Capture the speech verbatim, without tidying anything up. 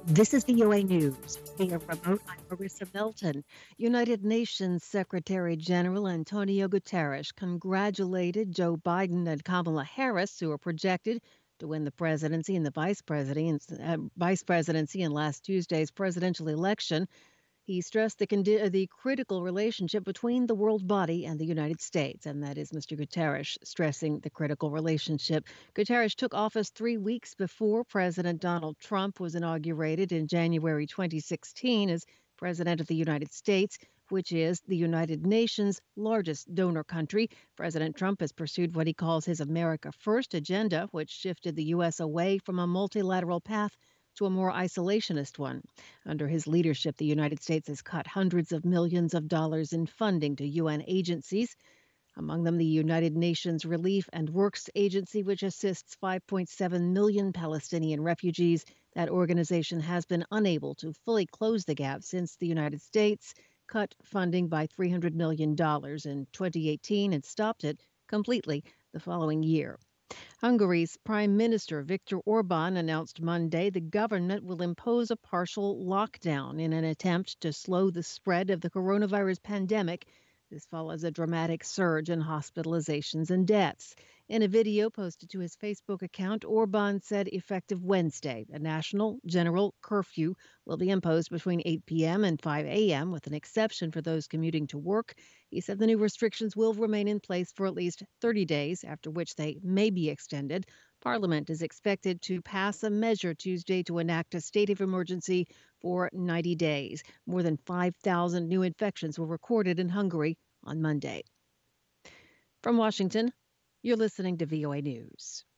This is V O A News. Via remote, I'm Marissa Melton. United Nations Secretary General Antonio Guterres congratulated Joe Biden and Kamala Harris, who are projected to win the presidency and the vice presidency, uh, vice presidency in last Tuesday's presidential election. He stressed the, condi- uh, the critical relationship between the world body and the United States, and that is Mister Guterres stressing the critical relationship. Guterres took office three weeks before President Donald Trump was inaugurated in January twenty sixteen as President of the United States, which is the United Nations' largest donor country. President Trump has pursued what he calls his America First agenda, which shifted the U S away from a multilateral path to a more isolationist one. Under his leadership, the United States has cut hundreds of millions of dollars in funding to U N agencies, among them the United Nations Relief and Works Agency, which assists five point seven million Palestinian refugees. That organization has been unable to fully close the gap since the United States cut funding by three hundred million dollars in twenty eighteen and stopped it completely the following year. Hungary's Prime Minister Viktor Orban announced Monday the government will impose a partial lockdown in an attempt to slow the spread of the coronavirus pandemic. This follows a dramatic surge in hospitalizations and deaths. In a video posted to his Facebook account, Orban said effective Wednesday, a national general curfew will be imposed between eight p.m. and five a.m., with an exception for those commuting to work. He said the new restrictions will remain in place for at least thirty days, after which they may be extended. Parliament is expected to pass a measure Tuesday to enact a state of emergency for ninety days. More than five thousand new infections were recorded in Hungary on Monday. From Washington, you're listening to V O A News.